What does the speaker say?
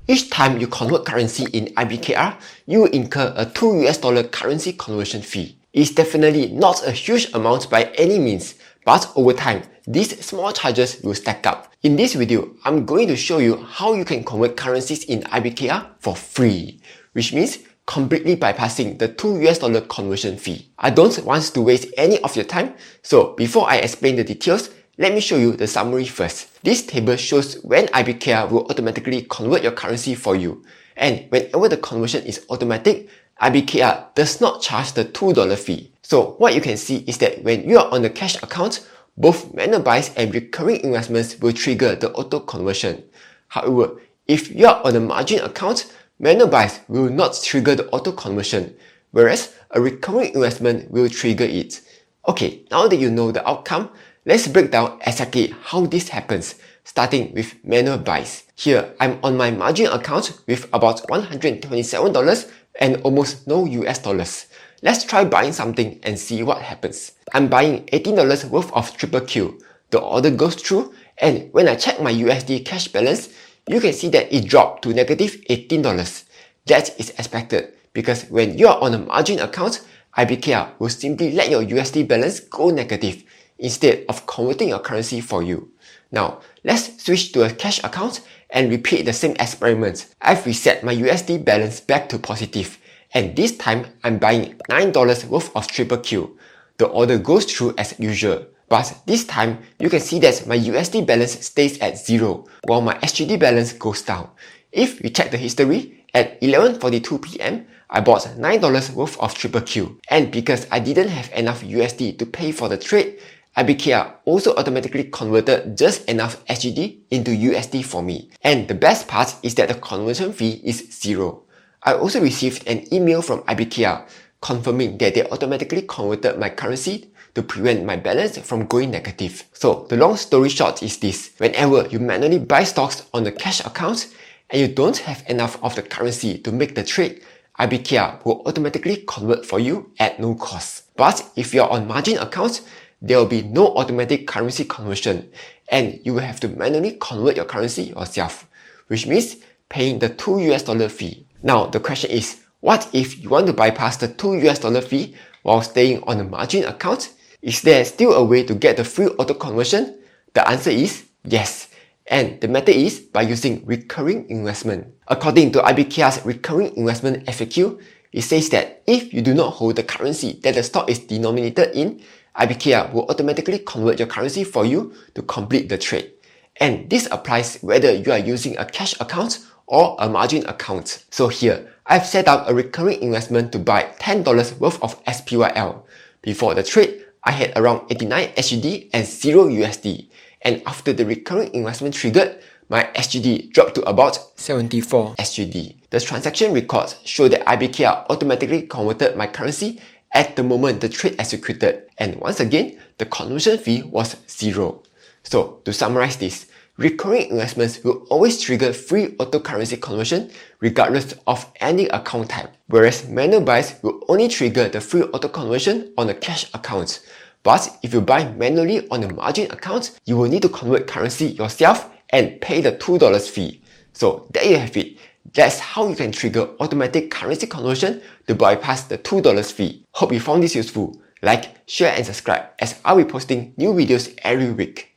Each time you convert currency in IBKR, you will incur a $2 currency conversion fee. It's definitely not a huge amount by any means, but over time, these small charges will stack up. In this video, I'm going to show you how you can convert currencies in IBKR for free, which means completely bypassing the $2 conversion fee. I don't want to waste any of your time, so before I explain the details, let me show you the summary first. This table shows when IBKR will automatically convert your currency for you. And whenever the conversion is automatic, IBKR does not charge the $2 fee. So what you can see is that when you are on the cash account, both manual buys and recurring investments will trigger the auto conversion. However, if you are on a margin account, manual buys will not trigger the auto conversion, whereas a recurring investment will trigger it. Okay, now that you know the outcome, let's break down exactly how this happens, starting with manual buys. Here, I'm on my margin account with about $127 and almost no US dollars. Let's try buying something and see what happens. I'm buying $18 worth of QQQ. The order goes through, and when I check my USD cash balance, you can see that it dropped to negative $18. That is expected because when you are on a margin account, IBKR will simply let your USD balance go negative instead of converting your currency for you. Now, let's switch to a cash account and repeat the same experiment. I've reset my USD balance back to positive, and this time I'm buying $9 worth of QQQ. The order goes through as usual, but this time you can see that my USD balance stays at 0 while my SGD balance goes down. If we check the history, at 11:42 PM, I bought $9 worth of QQQ, and because I didn't have enough USD to pay for the trade, IBKR also automatically converted just enough SGD into USD for me. And the best part is that the conversion fee is 0. I also received an email from IBKR confirming that they automatically converted my currency to prevent my balance from going negative. So the long story short is this: whenever you manually buy stocks on the cash account and you don't have enough of the currency to make the trade, IBKR will automatically convert for you at no cost. But if you're on margin accounts, there will be no automatic currency conversion, and you will have to manually convert your currency yourself, which means paying the $2 fee. Now the question is, what if you want to bypass the $2 fee while staying on a margin account? Is there still a way to get the free auto conversion? The answer is yes. And the method is by using recurring investment. According to IBKR's recurring investment FAQ, it says that if you do not hold the currency that the stock is denominated in, IBKR will automatically convert your currency for you to complete the trade. And this applies whether you are using a cash account or a margin account. So here, I've set up a recurring investment to buy $10 worth of SPYL. Before the trade, I had around 89 SGD and 0 USD. And after the recurring investment triggered, my SGD dropped to about 74 SGD. The transaction records show that IBKR automatically converted my currency at the moment the trade executed, and once again, the conversion fee was 0. So to summarize this, recurring investments will always trigger free auto currency conversion regardless of any account type, whereas manual buys will only trigger the free auto conversion on a cash account. But if you buy manually on a margin account, you will need to convert currency yourself and pay the $2 fee. So there you have it. That's how you can trigger automatic currency conversion to bypass the $2 fee. Hope you found this useful. Like, share and subscribe as I'll be posting new videos every week.